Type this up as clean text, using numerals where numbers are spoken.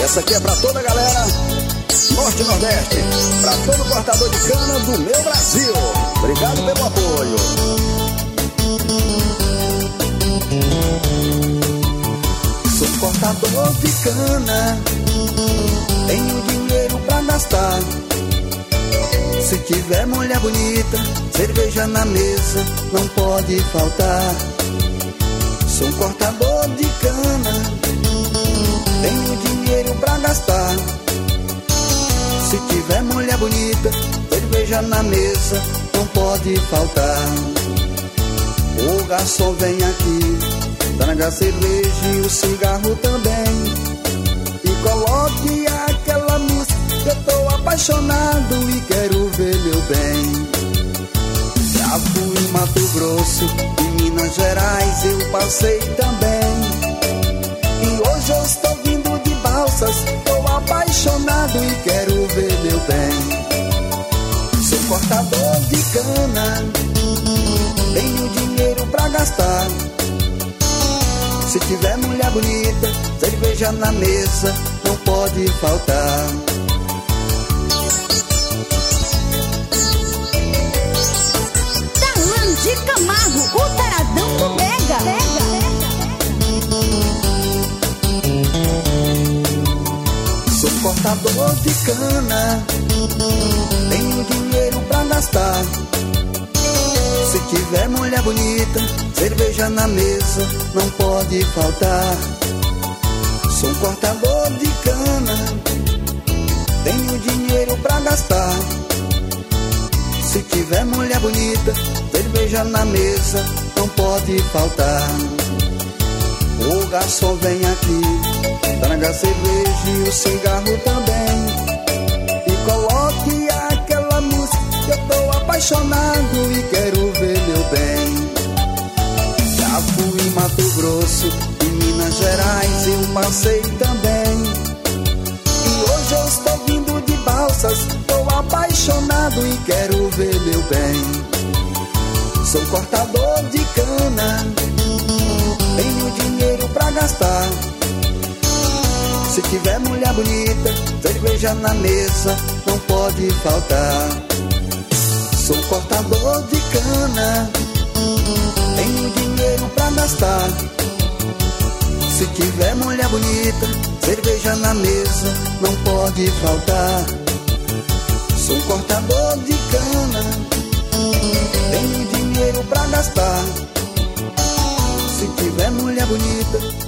Essa aqui é pra toda a galera Norte e Nordeste, pra todo cortador de cana do meu Brasil. Obrigado pelo apoio. Sou cortador de cana, tenho dinheiro pra gastar. Se tiver mulher bonita, cerveja na mesa não pode faltar. Sou um cortador de cana, tenho dinheiro pra gastar. Se tiver mulher bonita, cerveja na mesa não pode faltar. O garçom vem aqui, traga a cerveja e o cigarro também, e coloque aquela música, eu tô apaixonado e quero ver meu bem. Já fui em Mato Grosso, em Minas Gerais eu passei também, e hoje eu estou vindo de Balsas, tô apaixonado e quero ver meu bem. Sou cortador de cana, tenho dinheiro pra gastar. Se tiver mulher bonita, cerveja na mesa não pode faltar. Darlan de Camargo, o taradão do Mega. Sou cortador de cana, tenho dinheiro pra gastar. Se tiver mulher bonita, cerveja na mesa não pode faltar. Sou um cortador de cana, tenho dinheiro pra gastar. Se tiver mulher bonita, cerveja na mesa não pode faltar. O garçom vem aqui, traga a cerveja e o cigarro também, e coloque aquela música, eu tô apaixonado e quero ver meu bem. Já fui em Mato Grosso, em Minas Gerais eu passei também, e hoje eu estou vindo de Balsas, tô apaixonado e quero ver meu bem. Sou cortador de cana, tenho dinheiro pra gastar. Se tiver mulher bonita, cerveja na mesa não pode faltar. Sou cortador de cana, tenho dinheiro pra gastar. Se tiver mulher bonita, cerveja na mesa não pode faltar. Sou cortador de cana, tenho dinheiro pra gastar. Se tiver mulher bonita,